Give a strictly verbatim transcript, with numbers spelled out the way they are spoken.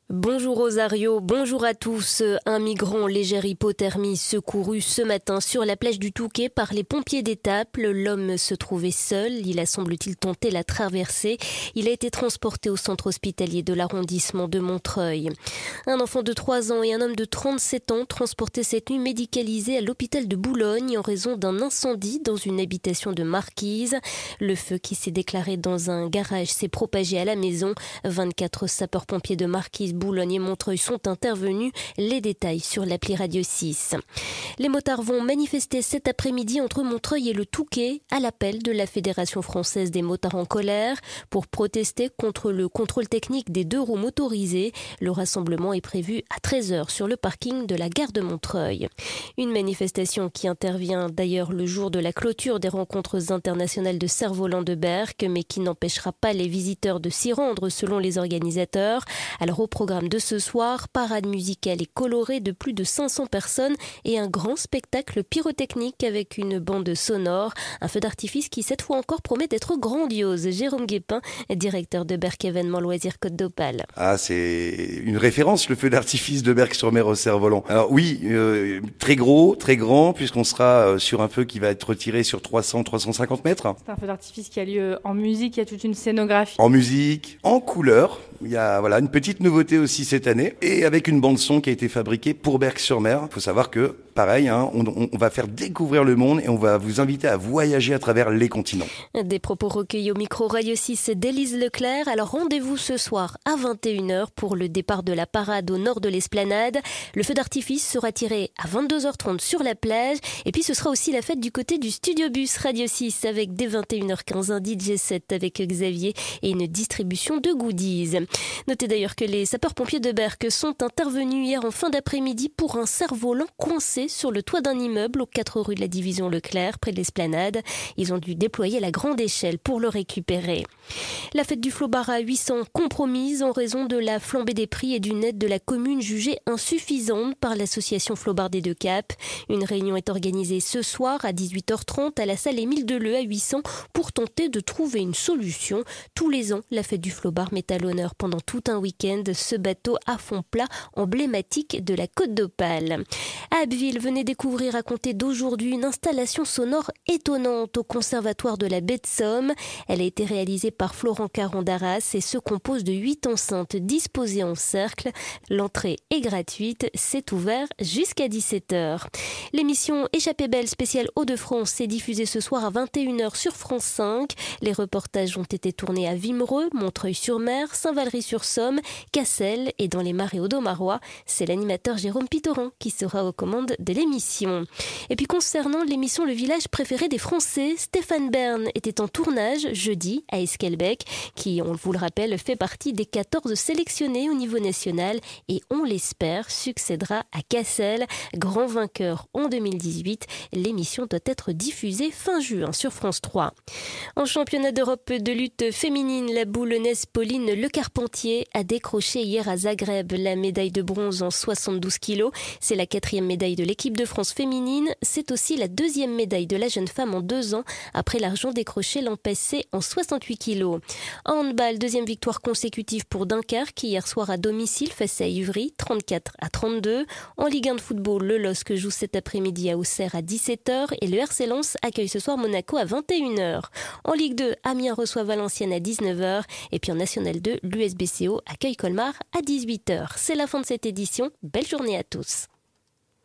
Bonjour Rosario, bonjour à tous. Un migrant légère hypothermie secouru ce matin sur la plage du Touquet par les pompiers d'Étaples. L'homme se trouvait seul, il a semble-t-il tenté la traversée. Il a été transporté au centre hospitalier de l'arrondissement de Montreuil. Un enfant de trois ans et un homme de trente-sept ans transportés cette nuit médicalisés à l'hôpital de Boulogne en raison d'un incendie dans une habitation de Marquise. Le feu qui s'est déclaré dans un garage s'est propagé à la maison. vingt-quatre sapeurs-pompiers de Marquise, Boulogne et Montreuil sont intervenus. Les détails sur l'appli Radio six. Les motards vont manifester cet après-midi entre Montreuil et le Touquet à l'appel de la Fédération française des motards en colère pour protester contre le contrôle technique des deux roues motorisées. Le rassemblement est prévu à treize heures sur le parking de la gare de Montreuil. Une manifestation qui intervient d'ailleurs le jour de la clôture des rencontres internationales de cerfs-volants de Berck, mais qui n'empêchera pas les visiteurs de s'y rendre selon les organisateurs. Alors au programme de ce soir, parade musicale et colorée de plus de cinq cents personnes et un grand spectacle pyrotechnique avec une bande sonore. Un feu d'artifice qui cette fois encore promet d'être grandiose. Jérôme Guépin, directeur de Berck événements loisirs Côte d'Opale. Ah, c'est une référence, le feu d'artifice de Berck-sur-Mer au cerf-volant. Alors oui, euh, très gros, très grand, puisqu'on sera sur un feu qui va être tiré sur trois cents à trois cent cinquante mètres. C'est un feu d'artifice qui a lieu en musique, il y a toute une scénographie. En musique, en couleur. Il y a voilà une petite nouveauté aussi cette année et avec une bande son qui a été fabriquée pour Berck-sur-Mer. Il faut savoir que pareil, hein, on, on va faire découvrir le monde et on va vous inviter à voyager à travers les continents. Des propos recueillis au micro Radio six d'Élise Leclerc. Alors rendez-vous ce soir à vingt et une heures pour le départ de la parade au nord de l'Esplanade. Le feu d'artifice sera tiré à vingt-deux heures trente sur la plage et puis ce sera aussi la fête du côté du Studio Bus Radio six avec dès vingt et une heures quinze un D J set avec Xavier et une distribution de goodies. Notez d'ailleurs que les sapeurs-pompiers de Berck sont intervenus hier en fin d'après-midi pour un cerf-volant coincé sur le toit d'un immeuble aux quatre rue de la Division Leclerc, près de l'Esplanade. Ils ont dû déployer la grande échelle pour le récupérer. La fête du Flobard à huit cents compromise en raison de la flambée des prix et d'une aide de la commune jugée insuffisante par l'association Flobard des Deux Caps. Une réunion est organisée ce soir à dix-huit heures trente à la salle Émile Deleu à huit cents pour tenter de trouver une solution. Tous les ans, la fête du Flobard met à l'honneur pendant tout un week-end ce bateau à fond plat emblématique de la Côte d'Opale. À Abbeville, venez découvrir à compter d'aujourd'hui une installation sonore étonnante au Conservatoire de la Baie de Somme. Elle a été réalisée par Florent Caron d'Arras et se compose de huit enceintes disposées en cercle. L'entrée est gratuite, c'est ouvert jusqu'à dix-sept heures. L'émission Échappée belle spéciale Hauts-de-France est diffusée ce soir à vingt et une heures sur France cinq. Les reportages ont été tournés à Wimereux, Montreuil-sur-Mer, Saint-Valery-sur-Somme, Cassel et dans les marais audomarois. C'est l'animateur Jérôme Pitoran qui sera aux commandes de l'émission. Et puis concernant l'émission Le village préféré des Français, Stéphane Bern était en tournage jeudi à Esquelbec, qui, on vous le rappelle, fait partie des quatorze sélectionnés au niveau national et, on l'espère, succédera à Cassel, grand vainqueur en deux mille dix-huit. L'émission doit être diffusée fin juin sur France trois. En championnat d'Europe de lutte féminine, la boulonnaise Pauline Lecarpentier a décroché hier à Zagreb la médaille de bronze en soixante-douze kilos. C'est la quatrième médaille de l'équipe de France féminine. C'est aussi la deuxième médaille de la jeune femme en deux ans, après l'argent décroché l'an passé en soixante-huit kilos. En handball, deuxième victoire consécutive pour Dunkerque hier soir à domicile face à Ivry, trente-quatre à trente-deux. En Ligue un de football, le L O S C joue cet après-midi à Auxerre à dix-sept heures et le R C Lens accueille ce soir Monaco à vingt et une heures. En Ligue deux, Amiens reçoit Valenciennes à dix-neuf heures et puis en National deux, l'U S B C O accueille Colmar à dix-huit heures. C'est la fin de cette édition. Belle journée à tous.